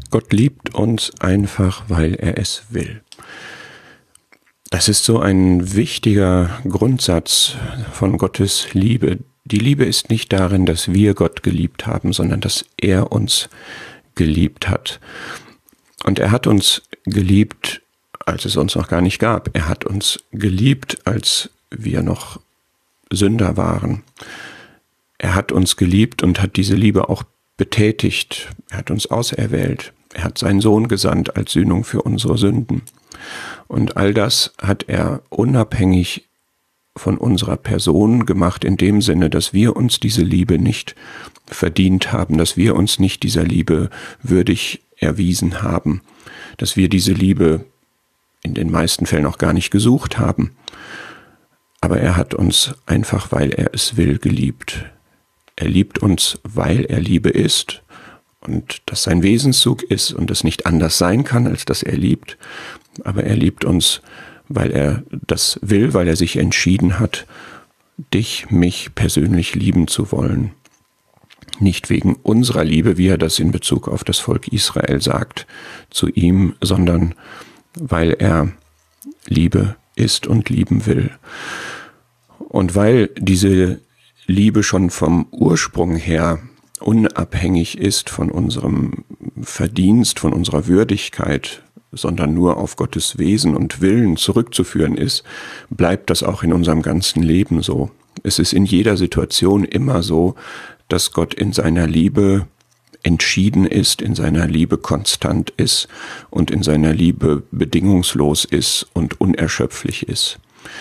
Gott liebt uns einfach, weil er es will. Das ist so ein wichtiger Grundsatz von Gottes Liebe. Die Liebe ist nicht darin, dass wir Gott geliebt haben, sondern dass er uns geliebt hat. Und er hat uns geliebt, als es uns noch gar nicht gab. Er hat uns geliebt, als wir noch Sünder waren. Er hat uns geliebt und hat diese Liebe auch betätigt. Er hat uns auserwählt. Er hat seinen Sohn gesandt als Sühnung für unsere Sünden. Und all das hat er unabhängig von unserer Person gemacht, in dem Sinne, dass wir uns diese Liebe nicht verdient haben, dass wir uns nicht dieser Liebe würdig erwiesen haben, dass wir diese Liebe in den meisten Fällen auch gar nicht gesucht haben. Aber er hat uns einfach, weil er es will, geliebt. Er liebt uns, weil er Liebe ist und das sein Wesenszug ist und es nicht anders sein kann, als dass er liebt. Aber er liebt uns, weil er das will, weil er sich entschieden hat, dich, mich persönlich lieben zu wollen. Nicht wegen unserer Liebe, wie er das in Bezug auf das Volk Israel sagt, zu ihm, sondern weil er Liebe ist und lieben will. Und weil diese Liebe schon vom Ursprung her unabhängig ist von unserem Verdienst, von unserer Würdigkeit, sondern nur auf Gottes Wesen und Willen zurückzuführen ist, bleibt das auch in unserem ganzen Leben so. Es ist in jeder Situation immer so, dass Gott in seiner Liebe entschieden ist, in seiner Liebe konstant ist und in seiner Liebe bedingungslos ist und unerschöpflich ist.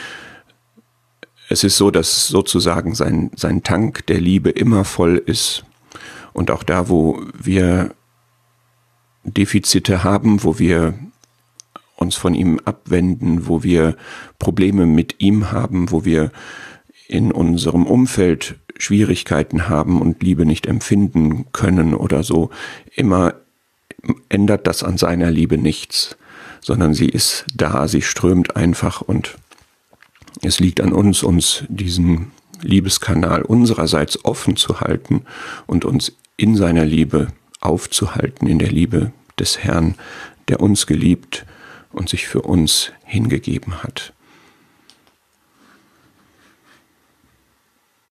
Es ist so, dass sozusagen sein Tank der Liebe immer voll ist und auch da, wo wir Defizite haben, wo wir uns von ihm abwenden, wo wir Probleme mit ihm haben, wo wir in unserem Umfeld Schwierigkeiten haben und Liebe nicht empfinden können oder so, immer ändert das an seiner Liebe nichts, sondern sie ist da, sie strömt einfach und es liegt an uns diesen Liebeskanal unsererseits offen zu halten und uns in seiner Liebe aufzuhalten, in der Liebe des Herrn, der uns geliebt und sich für uns hingegeben hat.